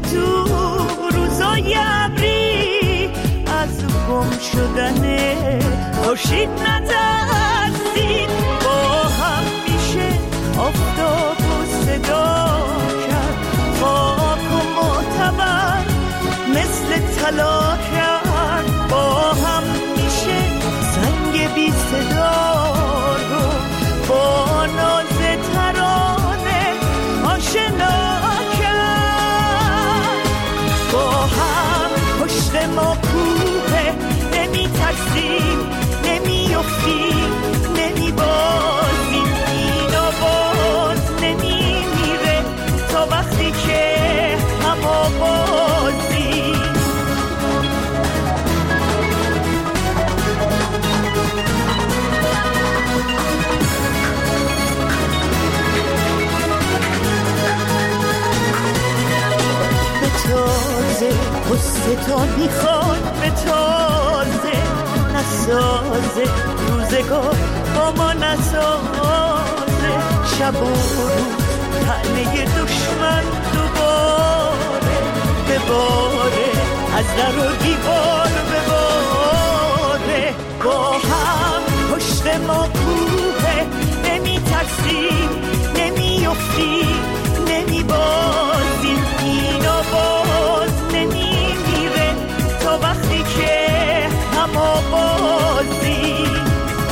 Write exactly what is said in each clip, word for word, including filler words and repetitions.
تو روزای ابری از گم شدن خورشید نترسید، با هم میشه آفتاب و صدا کرد، خاک و معتبر مثل طلا کرد، با هم میشه زنگ بی صدا رو با ناز ترانه آشنا کرد، با هم پشت ما کوه، نمی ترسیم نمی افتیم نمی بازیم، این آواز نمی میره تا وقتی که هم آوازیم. به تازه قصه تا میخواد، به تازه نسازه روزگار با ما نسازه، شب و روز تنه دشمن دوباره بباره، از در و دیوار بباره، با هم پشت ما کوه، نمی ترسیم نمی افتیم نمی بازیم، این آواز نمی میره تا وقتی که هم آوازیم.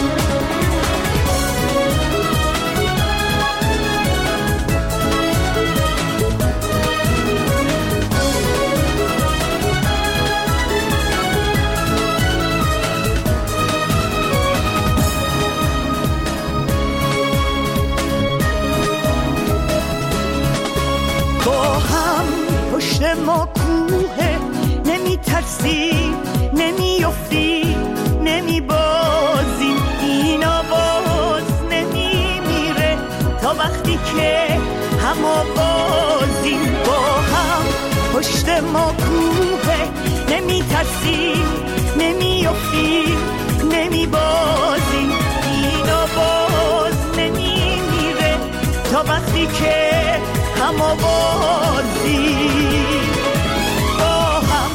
پشت ما کوه، نمی ترسیم نمی افتیم نمی بازیم، این آواز نمی میره تا وقتی که هم آوازیم، با هم پشت ما کوه، نمی ترسیم نمی افتیم نمی بازیم، این آواز نمی میره تا وقتی که هم آوازیم. با هم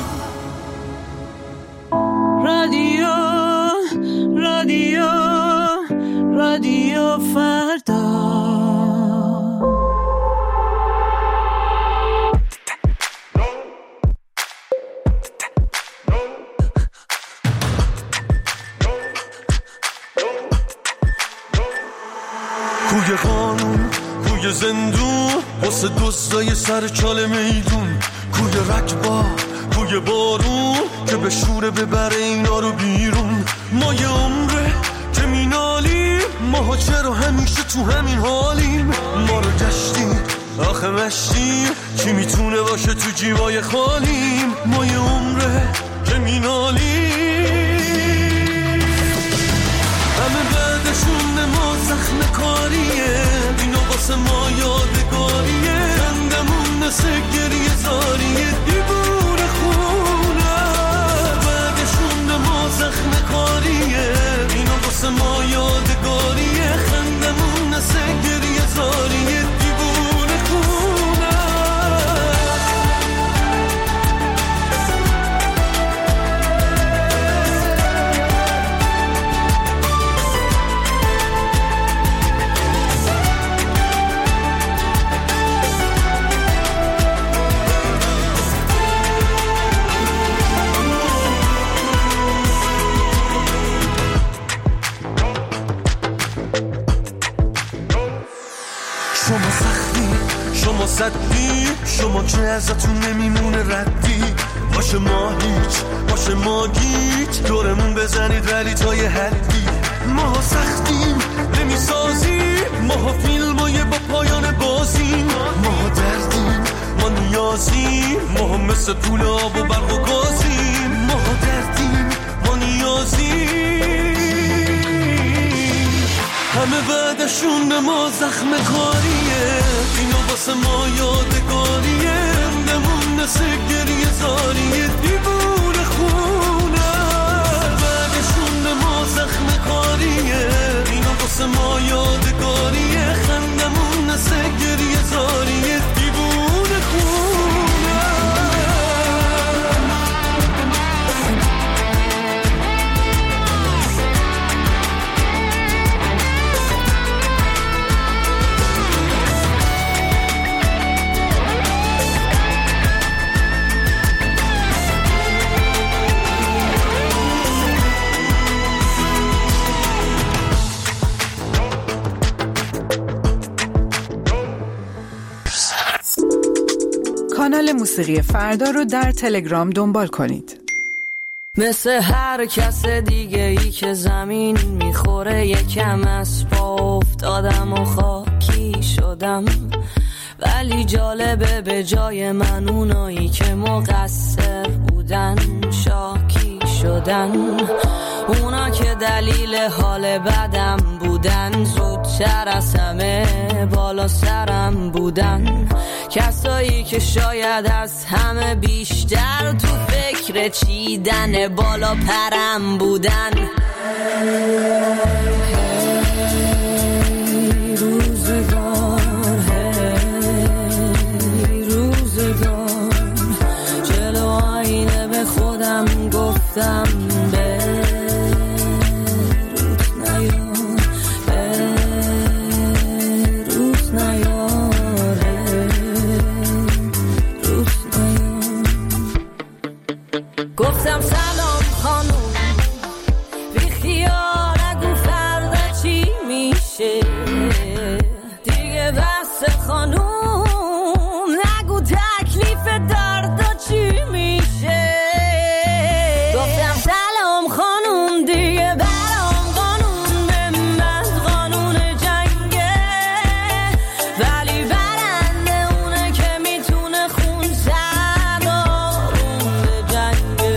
رادیو رادیو رادیو فردا. کوی قانون، کوی زندون، واسه دوستای سر چال میدون، کوی رکبا، کوی بارون که به شوره ببره اینا رو بیرون، ما یه عمره که مینالیم، ماها چرا همیشه تو همین حالیم، ما رو گشتیم آخه مشتیم، کی میتونه باشه تو جیبای خالیم، ما یه عمره که مینالیم، همه بعدشون ما زخم کاریه، اینا واسه ما یادگاریه، خندمون نسه گریه زاریه، دیوونه خونه، بعدشون ما زخم کاریه، اینا واسه ما یادگاریه، خندمون نسه گریه زاریه، دیوونه خونه. شما سختی، شما صدی، شما که ازتون نمیمونه ردی، باشه ما هیچ، باشه ما گیج، دورمون بزنید ولی تا یه حدی، ما سختیم نمیسازیم، ما فیلمای با پایان بازیم، ما دردیم، ما نیازیم، ما مثل پول آب و برق و گازیم، ما دردیم، ما نیازیم، همه بعدشون ما زخم کاریه، اینا واسه ما یادگاریه، رندمون نسه گریه زاریه، دیوونه خونه، بعدشون ما زخم کاریه، اینا واسه ما یادگاریه، خندمون نسه گریه زاریه، دیوونه خونه. کانال موسیقی فردا رو در تلگرام دنبال کنید. مثل هر کس دیگه ای که زمین میخوره یکم از پا افتادم و خاکی شدم، ولی جالبه به جای من اونایی که مقصر بودن شاکی شدن. اونا که دلیل حال بدم بودن زودتر از همه بالا سرم بودن. کسایی که شاید از همه بیشتر تو فکر چیدن بالا پرم بودن. روزگار هی روزگار جلو آینه به خودم گفتم به گفتم سلام خانوم بی خیال نگو فردا چی میشه دیگه، بس خانوم نگو تکلیف دردا چی میشه. گفتم سلام خانوم دیگه برام قانون به من قانون جنگه، ولی برنده اونه که میتونه خون سردارون به جنگه.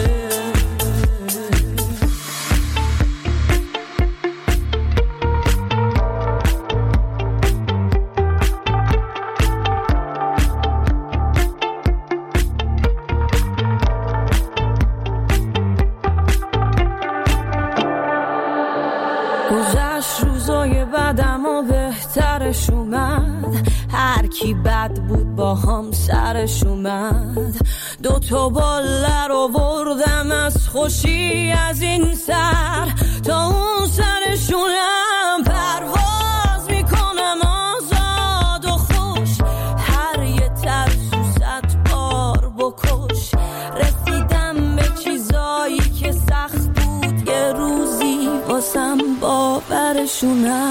گذشت روزای بعدم و بهترش اومد، هر کی بد بود با هم سرش اومد. دو تا باله رو بردم از خوشی از این سر تا اون سرشونم پرواز میکنم آزاد و خوش. هر یه ترسو صد بار بکش، رسیدم به چیزایی که سخت بود یه روزی واسم باورشونم.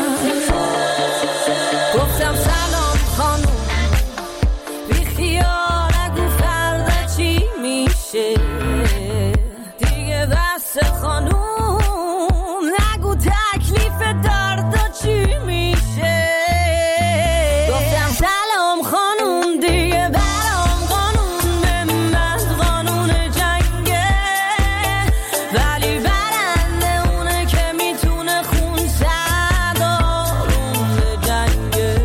گفتم سلام خانوم بی خیال نگو فردا چی میشه دیگه، بس خانوم نگو تکلیف دردا چی میشه. گفتم سلام خانوم دیگه برام قانون به من قانون جنگه، ولی برنده اونه که میتونه خون سردارون به جنگه.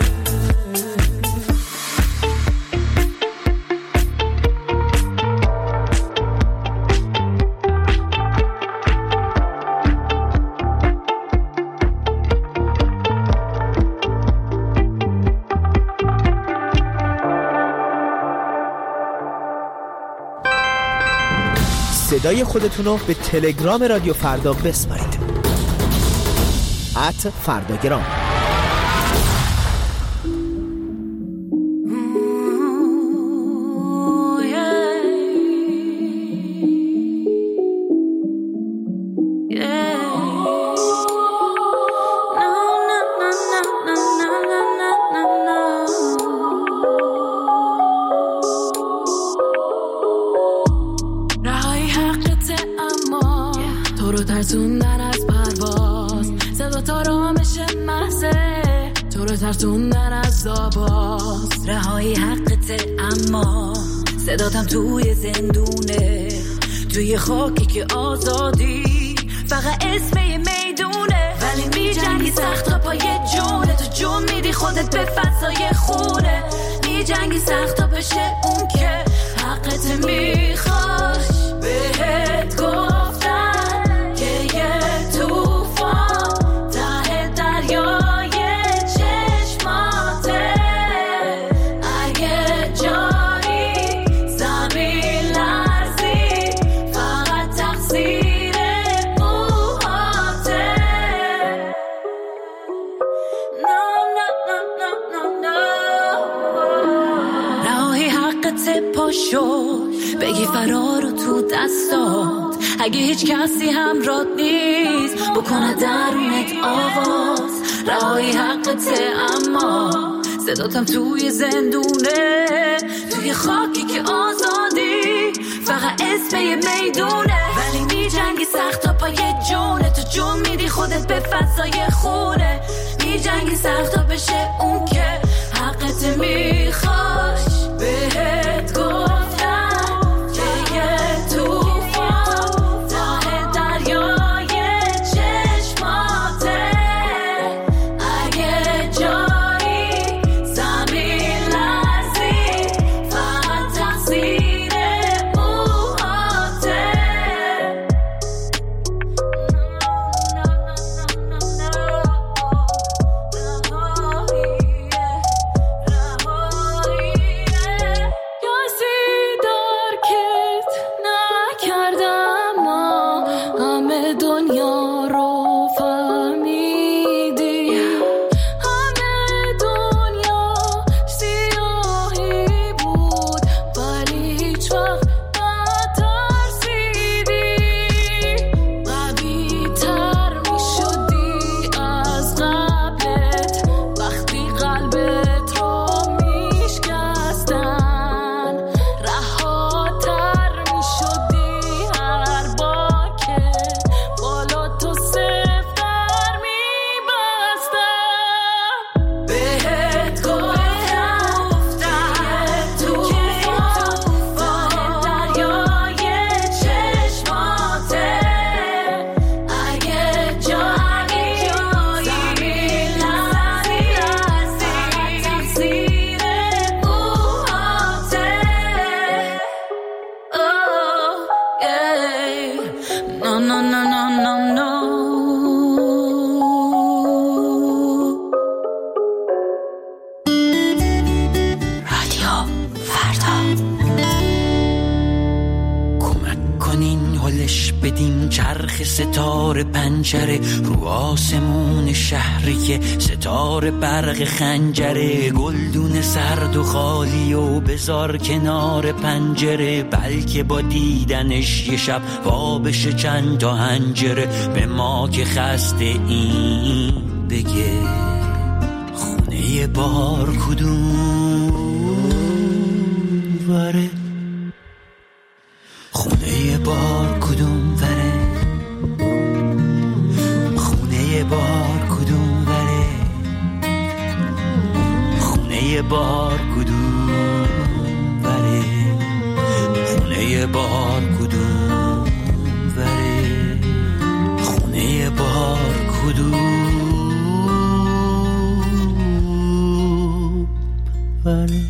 صدای خودتون رو به تلگرام رادیو فردا بسپارید. ات فرداگرام. تو رو ترسوندن از پرواز، صدا تا رامش محضه تو رو ترسوندن از آواز. رهایی حقته اما صداتم توی زندونه، توی خاکی که آزادی فقط اسم یه میدونه. ولی می جنگی سخت تا پای جونه، تو جون میدی خودت به فضای خونه. می جنگی سخت تا بشه اون که حقت میخواش. بهت گفتن که یه توفان ته دریای چشماته، اگه جایی زمین لرزی فقط تقصیر موهاته. No, no, no, no, no, no. رهایی حقت پاشو بگی فرارو تو دستات، اگه هیچ کسی همراهت نیست بکنه درونت آواز. رهایی حقته اما صداتم توی زندونه، توی خاکی که آزادی فقط اسم یه میدونه، ولی می جنگی سخت تا پای جونه، تو جون میدی خودت به فضای خونه، می جنگی سخت تا بشه اون که حقت میخواش. بهت گفتم که یه توفان ته دریای چشماته، اگه جایی زمین لرزی فقط تقصیر موهاته. ستاره پنجره رو آسمون شهری که ستاره برق خنجره، گلدون سرد و خالی و بذار کنار پنجره، بلکه با دیدنش یه شب وا بشه چند تا هنجره. به ما که خسته این بگه خونه بار کدوم وره، خونه بار کدوم وره، خونه بار کدوم وره، خونه بار کدوم وره، خونه بار کدوم وره، خونه بار کدوم وره.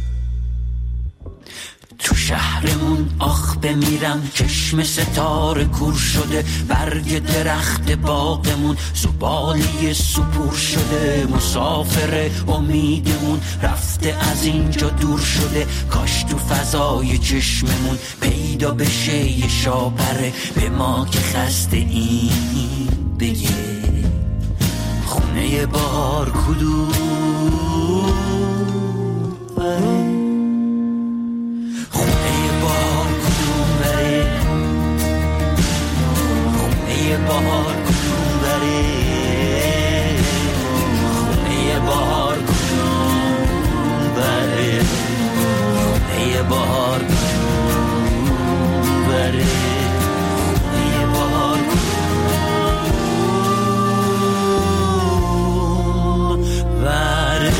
تو شهرمون آخ بمیرم، چشم ستاره کور شده، برگ درخت باغمون زباله سپور شده، مسافر امیدمون رفته از اینجا دور شده، کاش تو فضای چشممون پیدا بشه یه شاپره. به ما که خسته این بگه خونه بار کدوم وره، بهار کدوم بره، خونه بهار کدوم بره، خونه بهار کدوم بره، خونه بهار کدوم بره.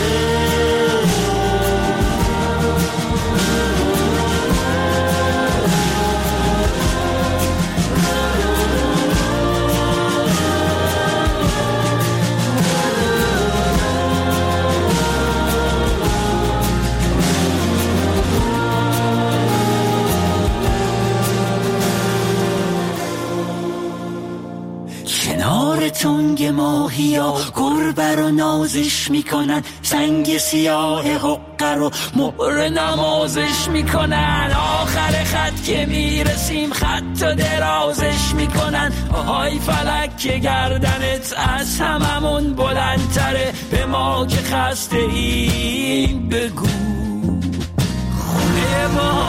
تنگ ماهیا گربه رو نازش میکنن، سنگ سیاه حقه رو مهر نمازش میکنن، آخر خط که میرسیم خط و درازش میکنن، آهای فلک که گردنت از هممون بلندتره. به ما که خسته این بگو خونه ما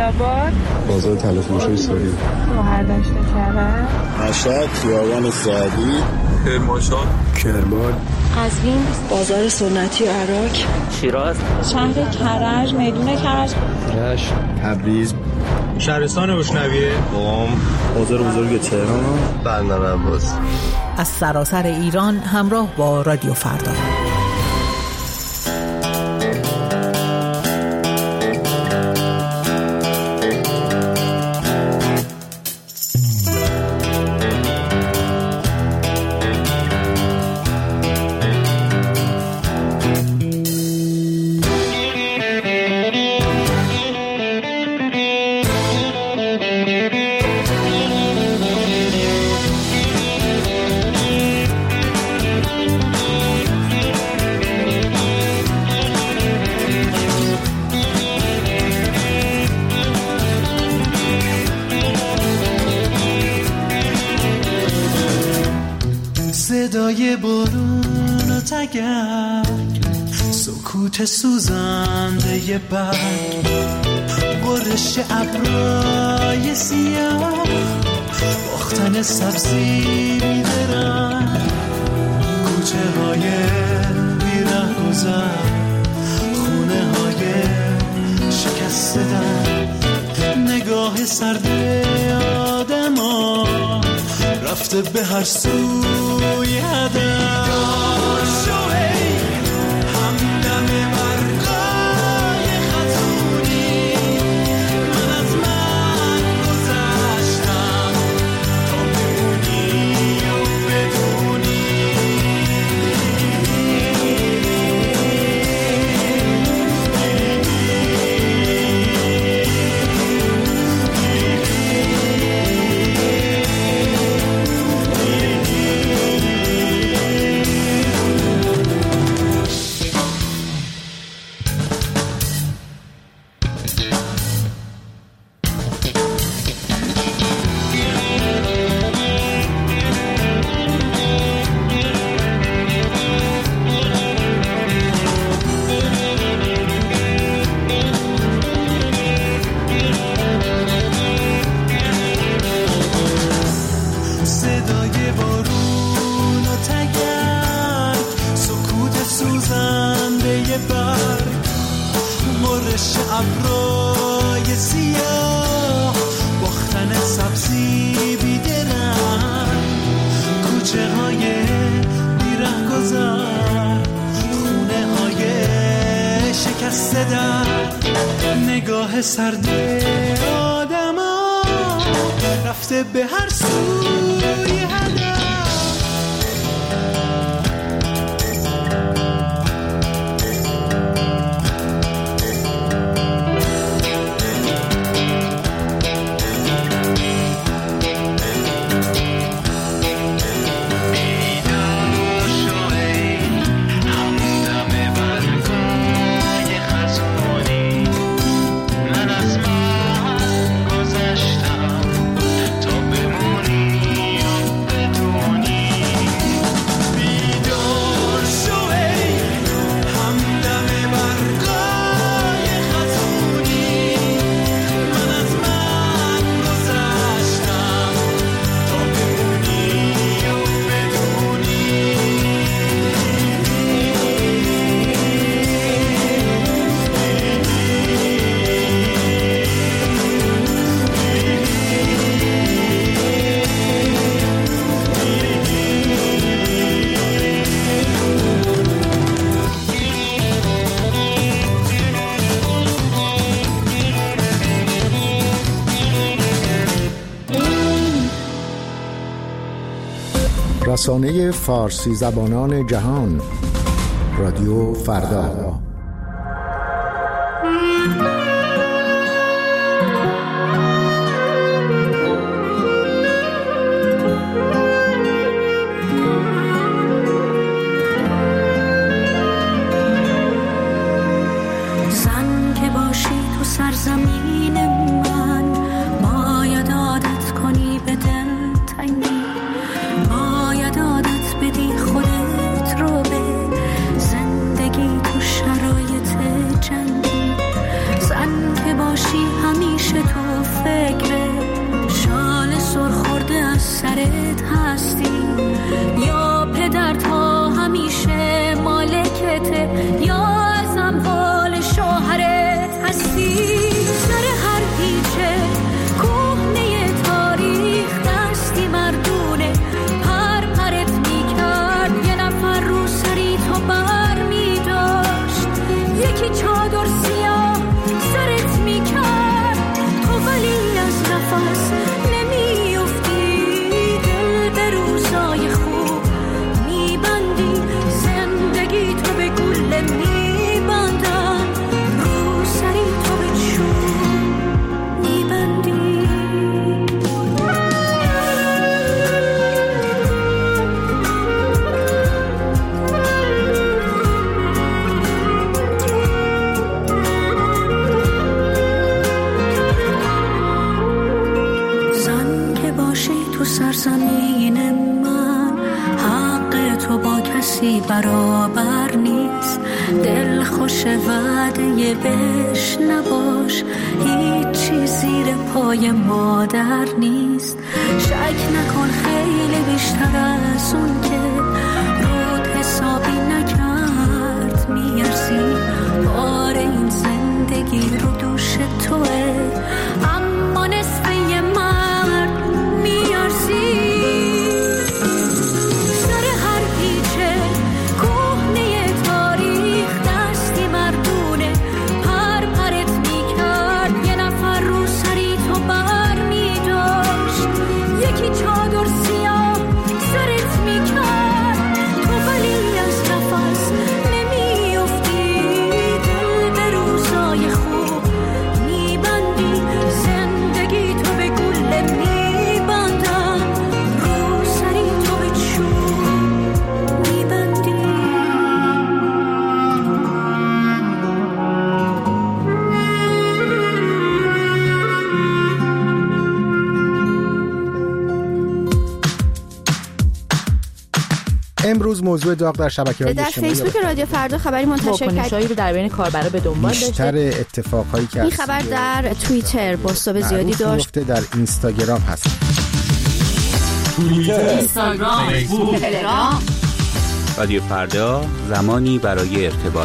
آباد، بازار طلافروشی ساری، مهردشت کرد، مشهد، خیابان سعدی، کرمانشاه، کرمان، قزوین، بازار سنتی عراق، شیراز، شهر کرج، میدون کرج، رشت، تبریز، شهرستان گشنویه، قم، بازار بزرگ تهران، بندر عباس. از سراسر ایران همراه با رادیو فردا. صدای بارون و تگرگ، سکوت سوزنده برگ، غرش ابرای سیاه، باختن سبزی میدرن، کوچه های بیره گذر، خونه های شکست در، نگاه سرد آدم ها رفته به هر سوی هدف. شوهی همدم برگای خطونی، من از من گذشتم تا بمونی و بدونی. ابرای سیاه، باختن سبزی بیدرن، کوچه های بیره گذر، خونه های شکسته در، نگاه سرد آدم ها رفته به هر سوی هدف. رسانه فارسی زبانان جهان، رادیو فردا. زن که باشی تو سرزمین من، باید عادت کنی به دلتنگی، باید عادت بدی خودت رو به زندگی تو شرایط برابر نیست. دل خوش وعده بهش نباش، هیچی زیر پای مادر نیست. شک نکن خیلی بیشتر از اون که رود حسابی نکرد میارزی. بار این زندگی رو دوش توه، اما نصف یه مرد میارزی. سر هر پیچه کهنه تاریخ دستی مردونه پر پرت میکرد. یه نفر رو سری تو بر میداشت، یکی چادر سیاه سرت میکرد. تو ولی از نفس نمیافتی، دل به روزای خوب میبندی. زندگی تو به گله میبندن، رو سری تو به چوب میبندی. امروز موضوع داغ در شبکه‌های در اجتماعی فیسبوک رادیو فردا خبری منتشر واکنش‌هایی رو در بین کاربرا به دنبال داشته. بیشتر اتفاقایی که این خبر در توییتر بازتاب زیادی داشت. در اینستاگرام هست. توییتر، اینستاگرام، فیسبوک، تلگرام. رادیو فردا، زمانی برای ارتباط.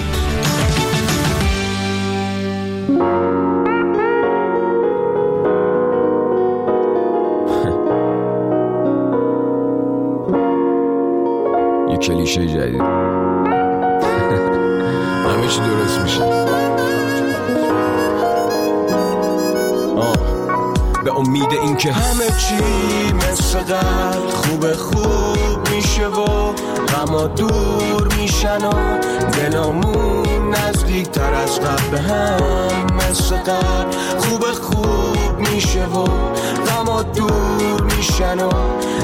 یه کلیشه جدید. همه چی درست میشه. به امید این که همه چی مثل قبل خوب خوب میشه و غما دور میشن و دلامون نزدیک تر از قبل به هم مثل قبل خوب خوب میشه و غما دور میشن و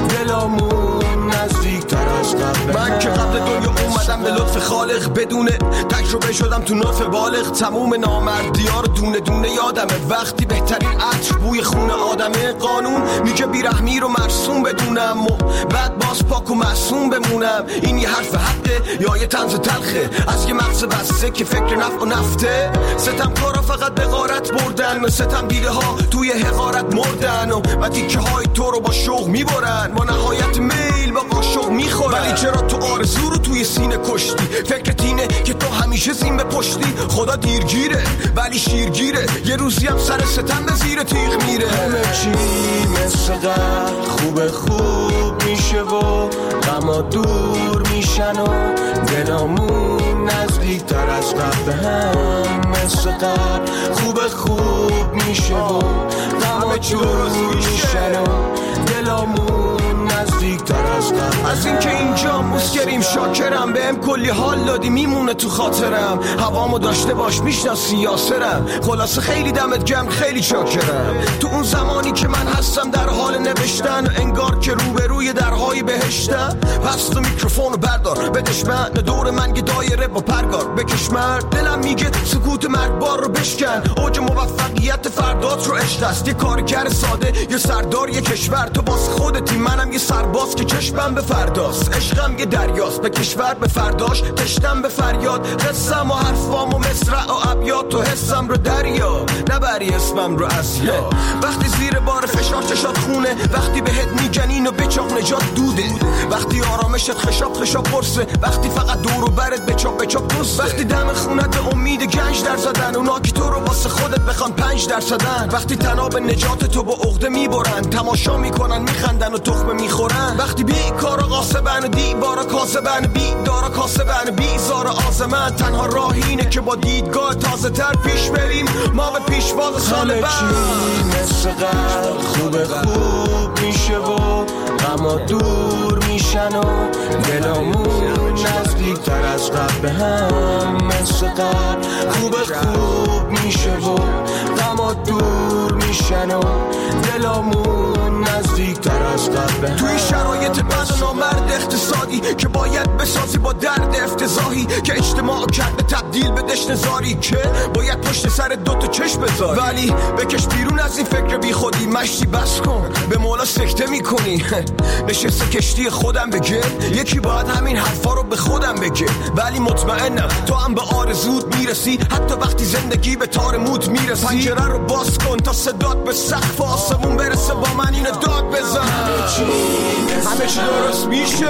دلامون نزدیک تر از قبل. من که قبل دنیا اومدم به لطف خالق، بدون تجربه شدم تو ناف بالغ. تموم نامردی‌ها رو دونه دونه یادمه، وقتی بهترین عطر بوی خون آدمه. قانون میگه بیرحمی رو مرسوم بدونم و بعد باز پاک و معصوم بمونم. این یه حرف حقه یا یه طنز تلخه از یه مغز بسته که فکر نفع و نفته؟ ستم کارا فقط به غارت بردن، ستم دیده ها توی حقارت مردن و و تیکه های تو رو با شوق میبرن، با نهایت میل با قاشق میخورن. ولی چرا تو آرزو رو توی سینه کشتی؟ فکرت اینه که تو همیشه زین به پشتی. خدا دیرگیره ولی شیرگیره، یه روزی هم سر ستم به زیر تیغ میره. همه چی مثل قبل خوب خوب میشه و غما دور میشن و دلامون نزدیک تر از قبل هم مثل قبل خوب خوب میشه و غما دور میشن و دلامون نزدیک تر از قبل. از اینکه اینجا مسکریم شاکرم، بهم کلی حال دادی میمونه تو خاطرم. هوامو داشته باش میشناسی یاسرم، خلاصه خیلی دمت گرم خیلی چاکرم. تو اون زمانی که من هستم در حال نوشتن، انگار که روبروی درهای بهشتم. پس تو میکروفونو بردار بدش من، دور من یه دایره با پرگار بکش مرد. دلم میگه سکوت مرگبار رو بشکن، اوج موفقیت فردات رو عشق است. یه کارگر ساده یه سردار یه کشور، تو باز خودتی منم یه سرباز که چشمم به فرداست. عشقم یه دریاست به کشور به فرداش، تشتم به فریاد. قصم و حرفام و مصرع و ابیات تو حسم رو دریا، نبری اسمم رو اسیا. وقتی زیر بار فشار چشات خونه، وقتی بهت میگن اینو بچاق نجات دوده، وقتی آرامشت خشاب خشاب برسه، وقتی فقط دور و برت بچاق بچاق دوسته، وقتی دم خونت به امید گنج در زدن، اونا که تو رو واسه خودت بخوان پنج در صدن، وقتی تناب نجات تو با عقده میبرن، تماشا میکنن میخندن و تخمه میخورن، وقتی بی کارا قاسبن و دیوارا کاسبن، بی دارا کاسبن بی زار آزمن. تنها راه اینه که با دیدگاه تازه تر پیش بریم، ما به پیشواز سال بعد. مثل قبل خوب خوب میشه و غما دور میشن و دلامون نزدیک تر از قبل به هم. مثل قبل خوب خوب میشه و غما دور میشن و دلامون نزدیکتر از قبل. توی شرایط بد و نامرد اقتصادی که باید بسازی با درد افتضاحی که اجتماع کرده تبدیل به دشنزاری که باید پشت سر دوتا چشم بذاری، ولی بکش بیرون از این فکر بی خودی. مشتی بس کن به مولا سکته میکنی. نشسته کشتی خودم بگه یکی باید همین حرفا رو به خودم بگه، ولی مطمئنم تو هم به آرزود میرسی حتی وقتی زندگی به تار موت میرسی. پنجره رو باز کن تا صدات به سقف آسمون برسه، با من اینو داد بزن. همه چی درست میشه،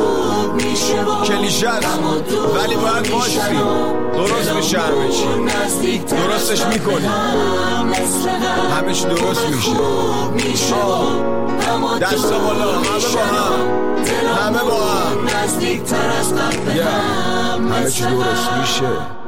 کلیشه است ولی باید باشی. درست میشه همه چی، درستش میکنی، همه چی درست میشه. دست بالا، همه با هم، همه با هم، همه چی درست میشه.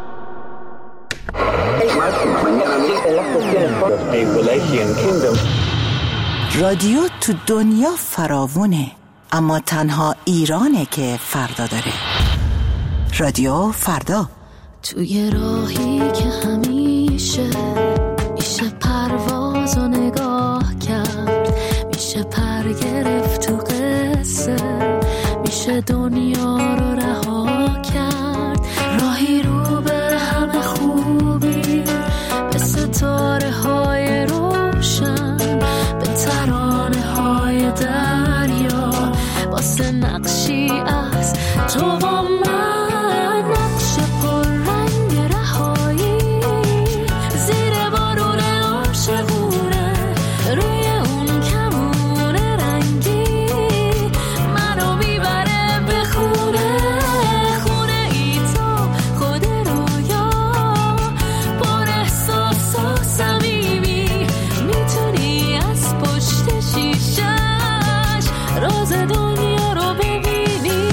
رادیو تو دنیا فراوونه، اما تنها ایرانه که فردا داره. رادیو فردا. توی راهی که همیشه میشه پرواز و نگاه کرد، میشه پر گرفت تو قصه، میشه دنیا رو رها کرد. راهی رو به همه خوبی، به ستاره های روشن، به ترانه های دریا، واسه نقشی از تو و من، نقش پر رنگ رهایی، زیر بارون عاشقونه، روی اون کمون رنگی، منو میبره به خونه، خونه ای تو خود رویا، پر احساس و صمیمی، میتونی از پشت شیشش راز دنیا رو ببینی.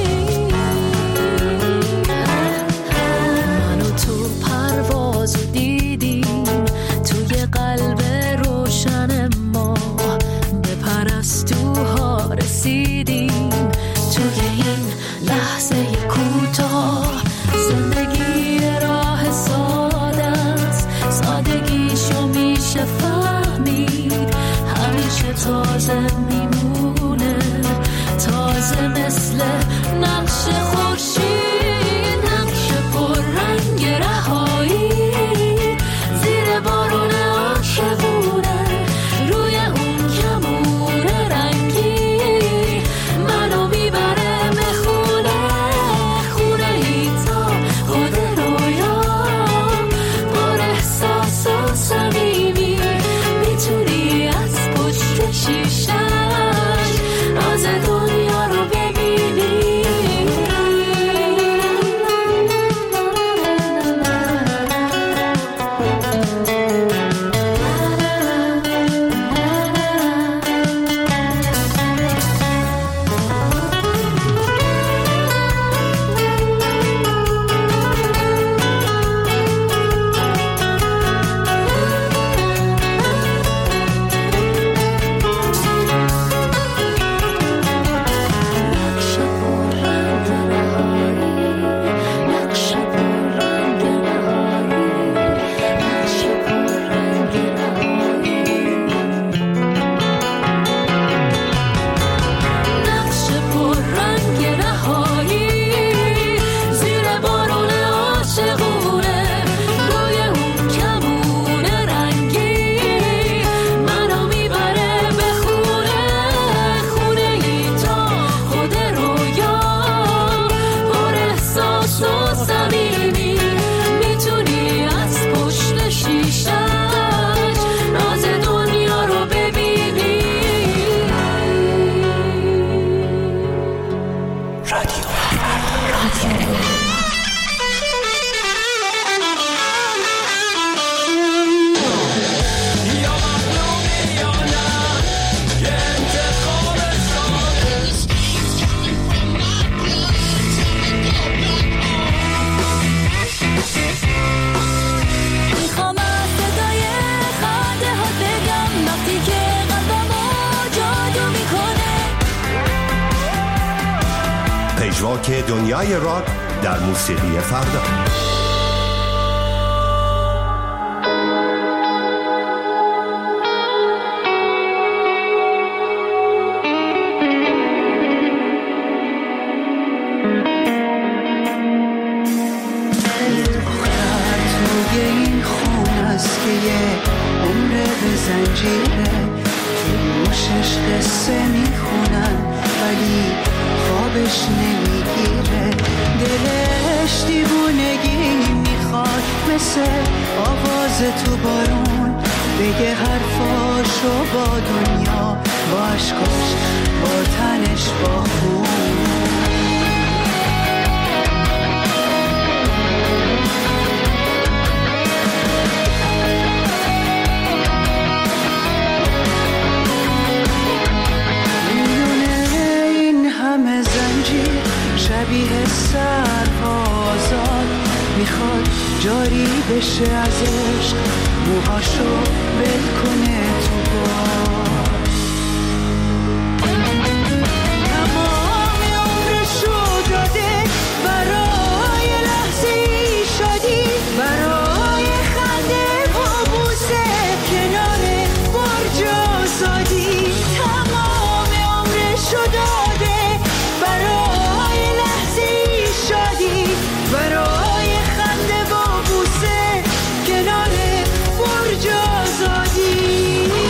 منو تو پرواز دیدیم، توی قلب روشن ما به پرستوها رسیدیم. توی این لحظه کوتاه زندگی راه ساده است، سادگیشو میشه فهمید، همیشه تازه میمونه، تازه مثل نقش خورشید، نقش پر رنگ رهایی، زیر بارون عاشقونه، روی اون کمون رنگی، منو میبره به خونه، خونه ای تا خود رویا، پر احساس و صمیمی، میتونی از پشت شیشش راز دنیا رو ببینی. پژواک دنیای راک در موسیقی فردا. زنجیره، گوشش قصه میخونن ولی خوابش نمیگیره، دلش دیوونگی میخواد مثل آواز تو بارون بگه حرفاشو با دنیا، با عشقاش، با تنش، با خون. همه زنجیر شبیه سربازات میخواد جاری بشه از عشق، موهاشو ول کنه تو باد. تمام عمرشو داده برای لحظه ای شادی، برای خنده و بوسه کنار برج آزادی. تمام عمرشو داده برای لحظه ای شادی، برای خنده و بوسه کنار برج آزادی.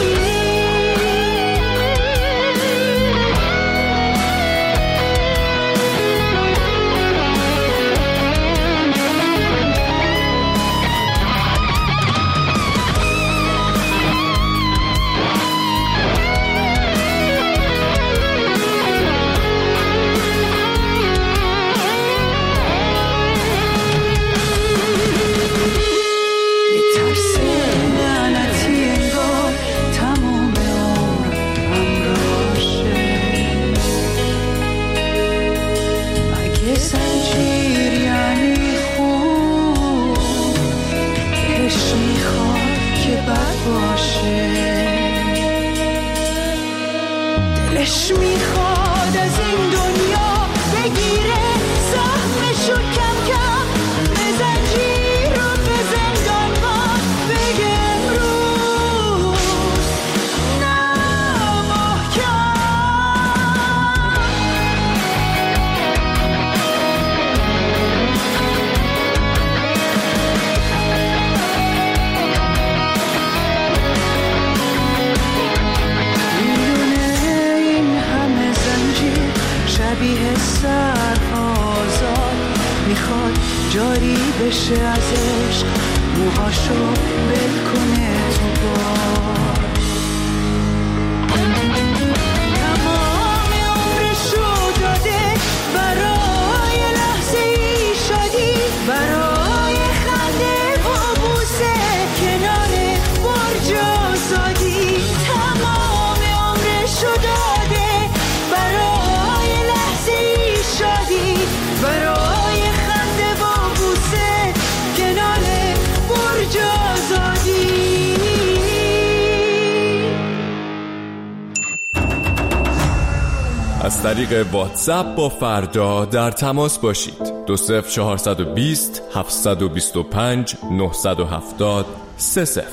دلش میخواد از این دنیا بگیره سهمشو کم کم، به زنجیر و به زندانبان بگه امروز نه محکم. شبیه سربازات میخواد جاری بشه از عشق، موهاشو ول کنه تو باد. تمام عمرشو داده برای لحظه ای شادی، برای خنده و بوسه کنار برج آزادی. تمام عمرشو داده برای شادی، برای خنده و بوسه کنار برج آزادی. از طریق واتساپ با فردا در تماس باشید. دو صفر چهارصد و بیست هفتصد و بیست و پنج نهصد و هفتاد سه صفر.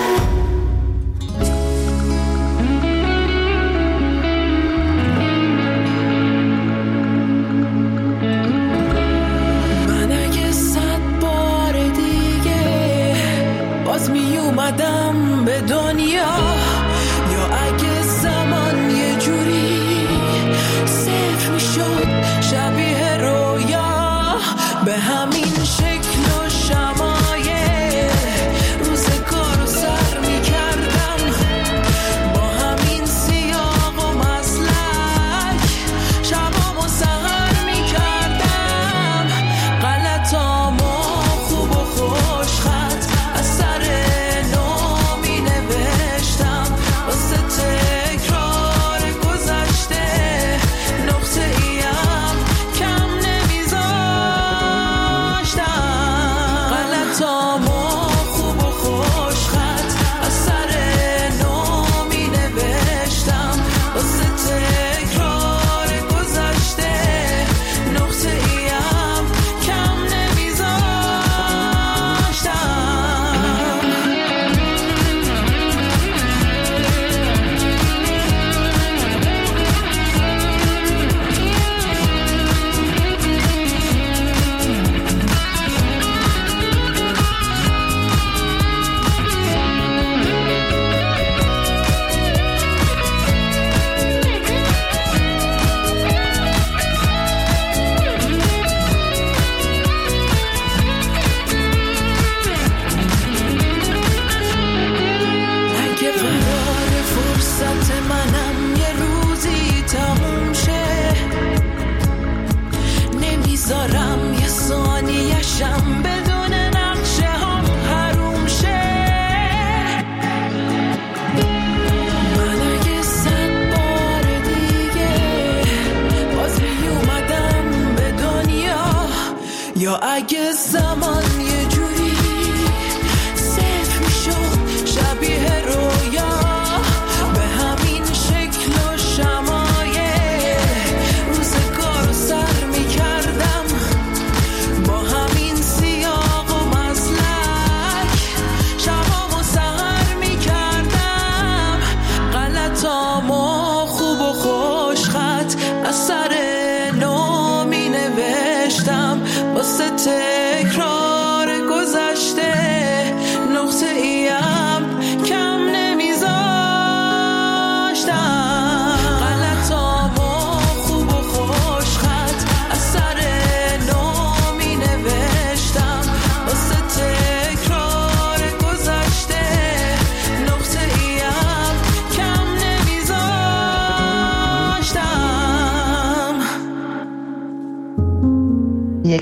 اومدم به دنیا، یا اگه زمان یه جوری صفر میشد شبیه رویا، به همین شکل و شمایل روزگارو سر میکردم، با همین سیاق و مسلک شبامو سهر میکردم، غلطامو خوب و خوش خط از سر تکرار گذشته نقطه ای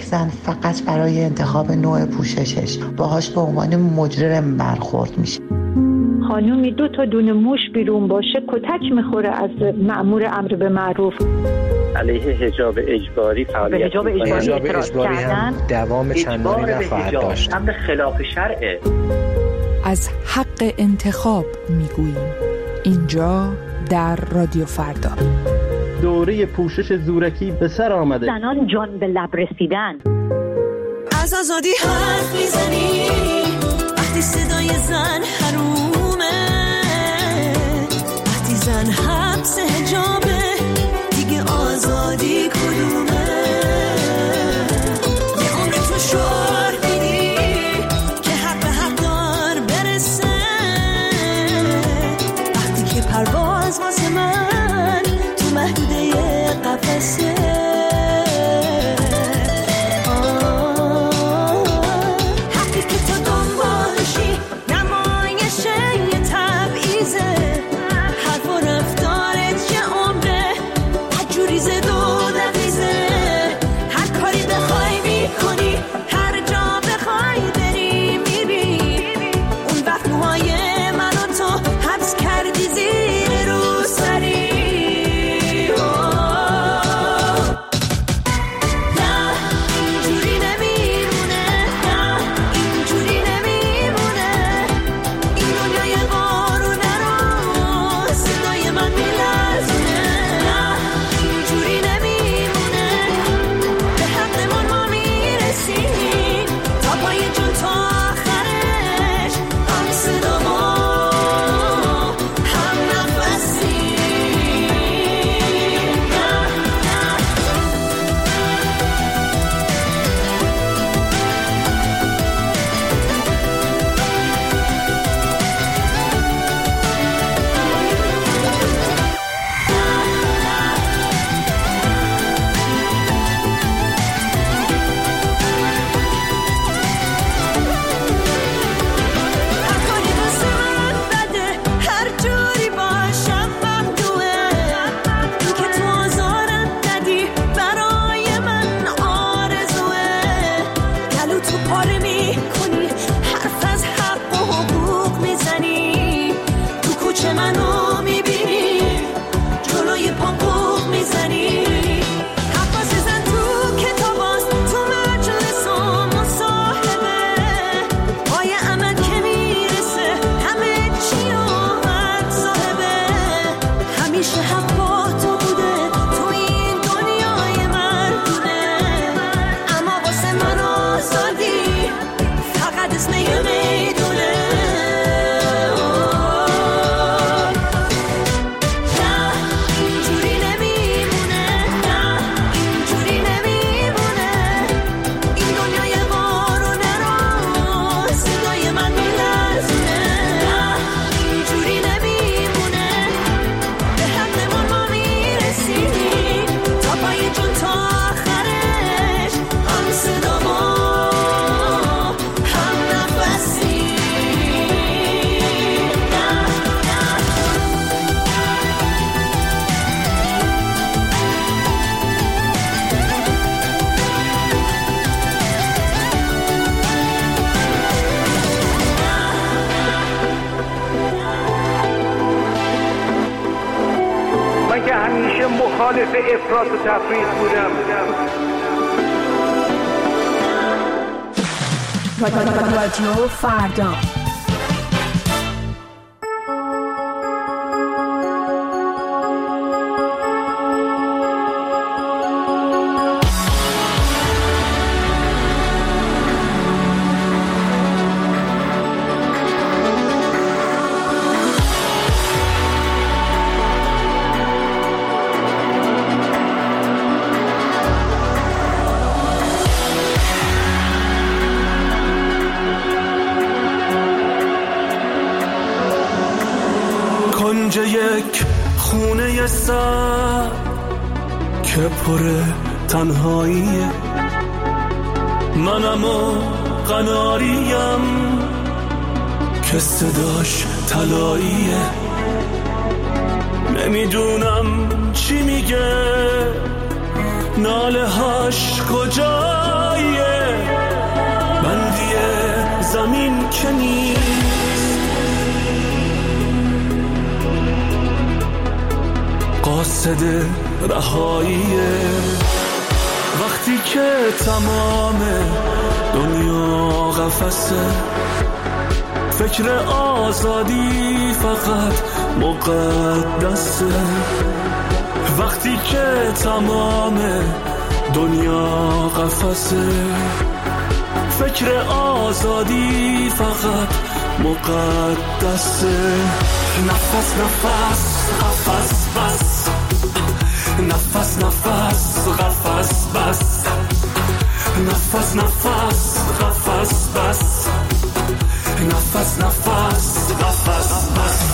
زن فقط برای انتخاب نوع پوششش باهاش به عنوان مجرم برخورد میشه. خانومی دو تا دونه موش بیرون باشه کتک میخوره از مأمور امر به معروف. علیه حجاب اجباری فعالیت حجاب اجباری, حجاب اجباری هم دوام چندانی نخواهد داشت. امر خلاف شرعه. از حق انتخاب میگوییم اینجا در رادیو فردا. دوره پوشش زورکی به سر آمده. زنان جان به لب رسیدن. از آزادی حرف میزنی وقتی صدای زن حرومه، وقتی زن حبس حجابه دیگه آزادی کدومه؟ یه عمر تو شعار میدی که حق به حق دار برسه، وقتی که پرواز واسه من تو محدوده قفسه. مخالف افراط و تفریط بودم. رادیو فردا. کنج یک خونه سر که پر تنهاییه، منم و قناریم که صداش طلاییه. نمیدونم چی میگه ناله هاش کجایه بندی زمین که نیست قاصد رهاییه وقتی که تمام دنیا قفسه فکر آزادی فقط مقدسه وقتی که تمام دنیا قفسه فکر آزادی فقط مقدسه نفس نفس قفس بس نفس نفس قفس بس نفس نفس قفس بس نفس نفس قفس بس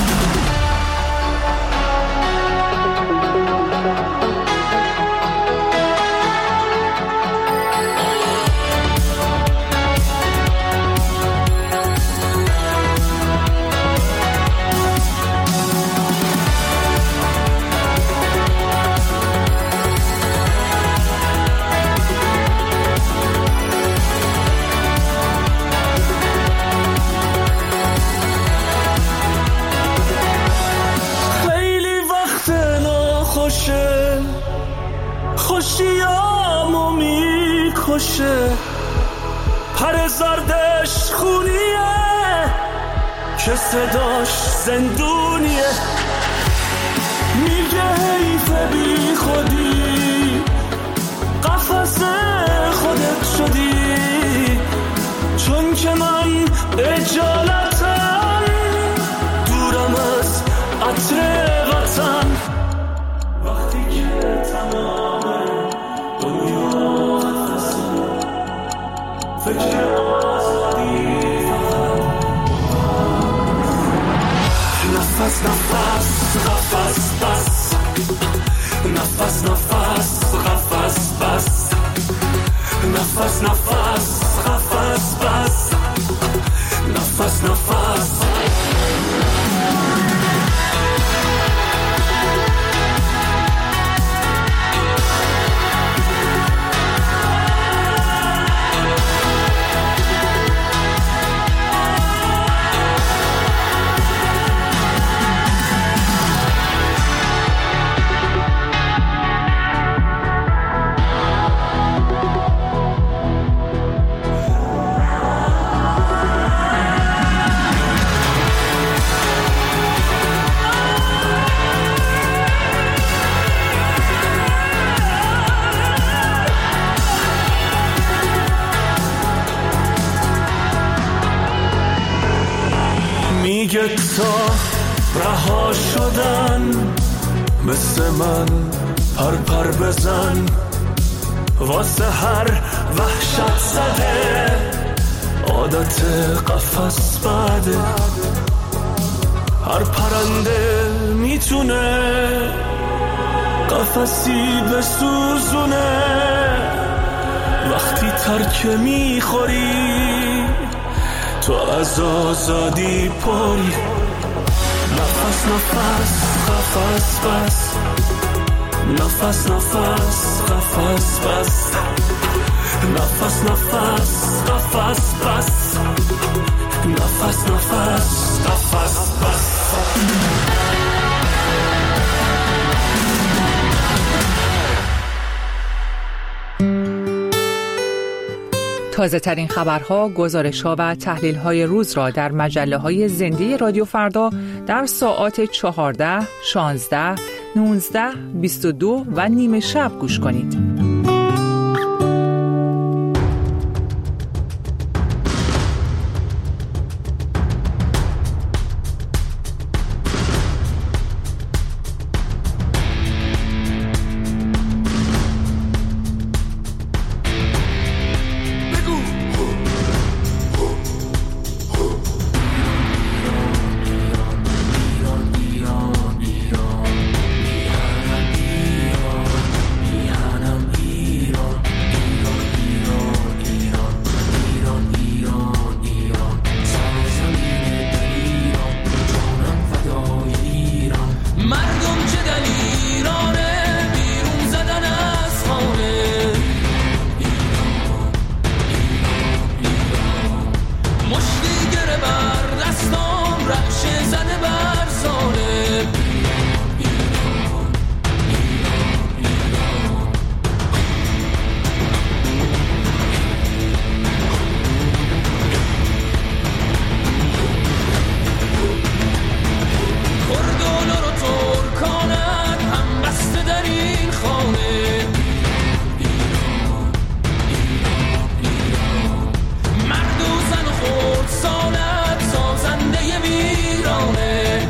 خوشیامو میکشه پر زردش خونیه که صداش زندونیه میگه حیف بی خودی قفس خودت شدی چون که من اجالتم دورم از عطر وطن وقتی که تمام دنیا قفسه فکر آزادی نفس نفس قفس بس نفس نفس قفس بس نفس نفس قفس بس نفس نفس میگه تا رها شدن مثل من پر پر بزن واسه هر وحشت زده عادت قفس بده هر پرنده میتونه قفسی بسوزونه وقتی ترک میخوری تو از آزادی پری نفس نفس قفس بس نفس نفس قفس بس نفس نفس قفس بس نفس نفس قفس بس تازه ترین خبرها، گزارش‌ها و تحلیل‌های روز را در مجله‌های زنده رادیو فردا در ساعات چهارده، شانزده، نوزده، بیست و دو و نیمه شب گوش کنید. زده بر دستام رعشه زده بر ظالم. کردولا رو ترکانت هم بسته در این خانه. مرد و زن و خورد سالت سازنده ویرانه.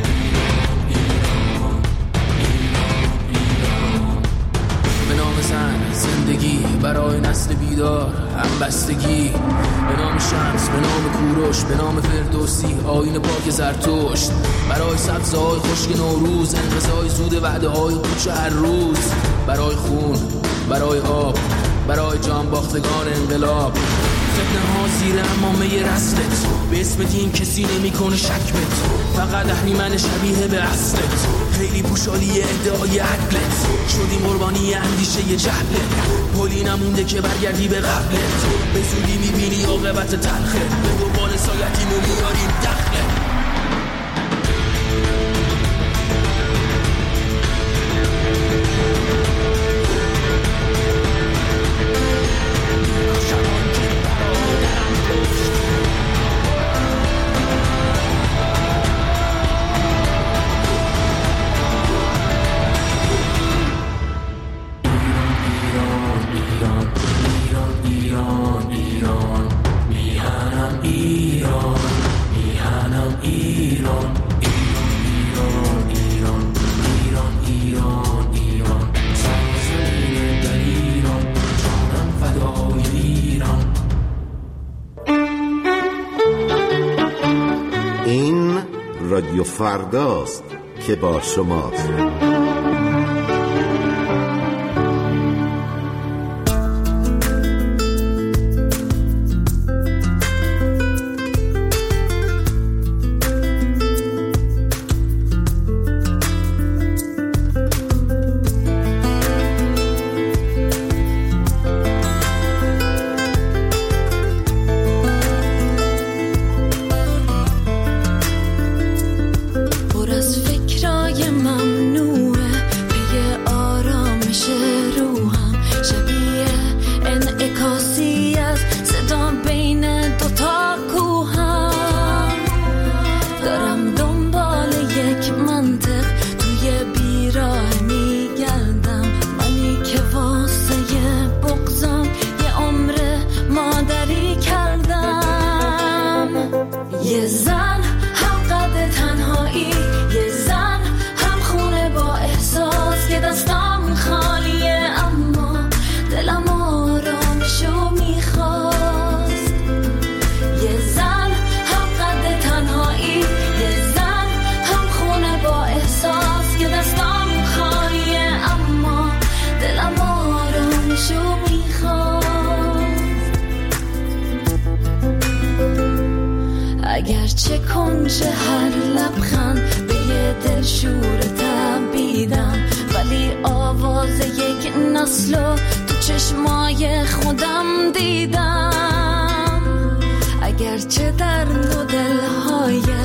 به نام زن زندگی برای نسل بیدار همبستگی، به نام شمس، به نام کوروش، به نام فردوسی آیین پاک زرتشت، برای سبزهای خشک نوروز انقضای زود وعده های کوچه هر روز، برای خون، برای آب، برای جان باختگان انقلاب. فتنه ها زیر امامه رسلت، به اسم دین کسی نمی کنه شک بت، فقط اهریمن شبیه به اصلت، خیلی پوشالی ادعای عدلت، شدیم قربانی اندیشه جهلت، پلی نمونده که برگردی به قبلت، به زودی میبینی عاقبت تلخه، به دنبال سایتیمو میاریم دخله. رادیو فرداست که با شماست. اگرچه کنج هر لبخند به یه دل شور تبیدم، ولی آواز یک نسلو تو چشمای خودم دیدم. اگرچه درد و دلهای